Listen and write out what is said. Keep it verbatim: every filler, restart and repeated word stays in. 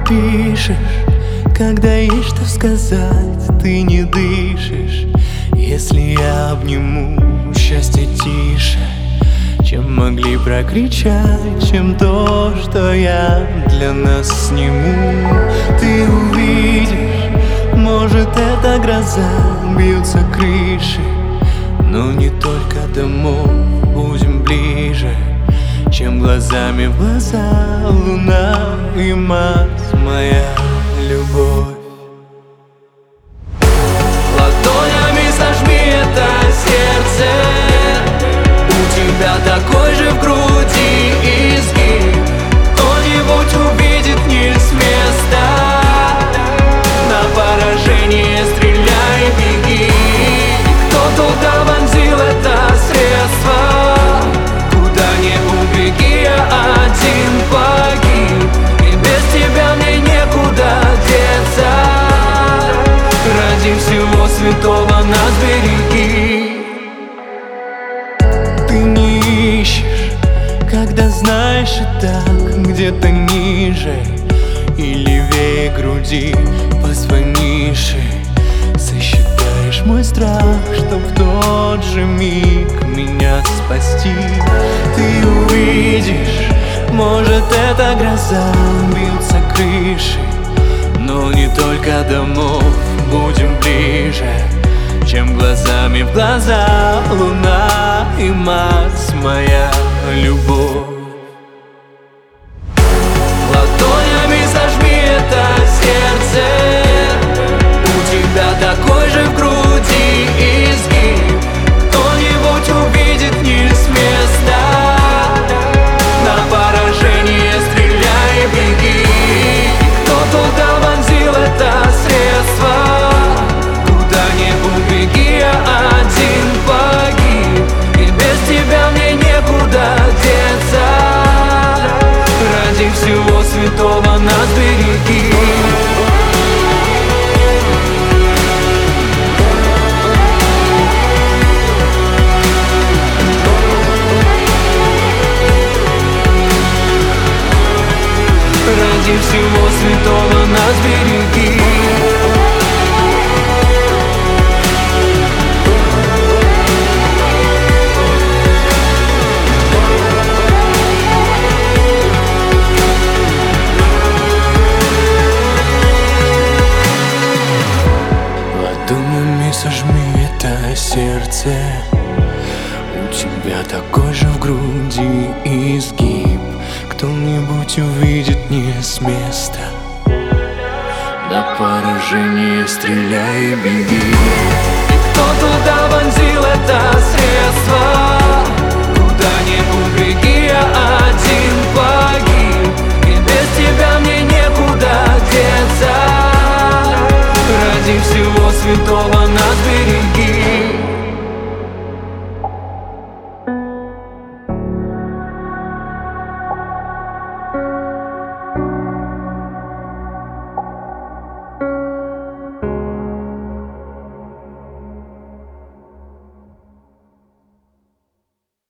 пишешь, когда есть что сказать, ты не дышишь. Если я обниму, счастье тише, чем могли прокричать, чем то, что я для нас сниму. Ты увидишь, может, это гроза, бьются крыши, но не только домов, будем ближе, чем глазами в глаза. Луна и Марс, моя любовь. Ладонями сожми это сердце, у тебя такой же в груди изгиб. Кто-нибудь увидит не с места, на поражение стреляй и беги. Кто туда вонзил это средство, куда не убеги, я один погиб. И без тебя мне некуда деться, ради всего святого нас береги. Ты не ищешь, когда знаешь и так, где-то ниже и левее груди позвонишь и сосчитаешь мой страх, чтоб в тот же миг меня спасти. Ты увидишь, может, это гроза, бьются крыши, но не только домов, будем ближе, чем глазами в глаза. Луна и Марс, моя любовь. Ладонями сожми это сердце, у тебя такой же в груди изгиб. Кто-нибудь увидит не с места, на поражение стреляй и беги. Кто туда вонзил это средство, куда не убеги, я один погиб. И без тебя мне некуда деться, ради всего святого нас береги. Ради всего святого нас береги. Ладонями сожми это сердце, у тебя такой же в груди изгиб. Кто-нибудь увидит не с места, на поражение стреляй и беги. Кто туда вонзил это средство,